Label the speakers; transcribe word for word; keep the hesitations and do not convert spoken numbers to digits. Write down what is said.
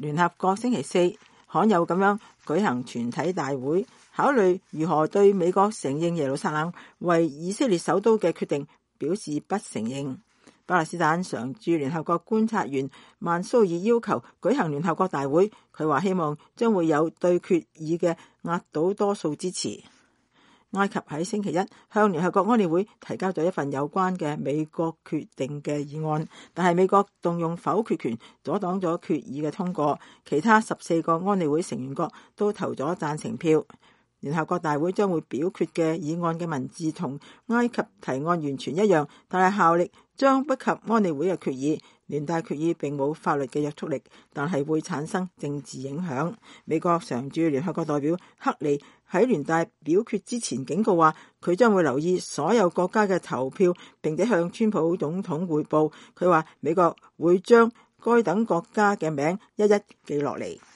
Speaker 1: 聯合國星期四罕有咁樣舉行全體大會，考慮如何對美國承認耶路撒冷為以色列首都嘅決定表示不承認。巴勒斯坦常駐聯合國觀察員曼蘇爾要求舉行聯合國大會，佢話希望將會有對決議嘅壓倒多數支持。埃及喺星期一向聯合國安理會提交咗一份有關嘅美國決定嘅議案，但係美國動用否決權阻擋咗決議嘅通過，其他十四個安理會成員國都投咗贊成票。聯合國大會將會表決嘅議案嘅文字同埃及提案完全一樣，但係效力將不及安理會嘅決議。聯大決議並冇法律嘅約束力，但係會產生政治影響。美國常駐聯合國代表克里喺聯大表決之前警告話，佢將會留意所有國家嘅投票，並且向川普總統匯報。佢話美國會將該等國家嘅名一一記落嚟。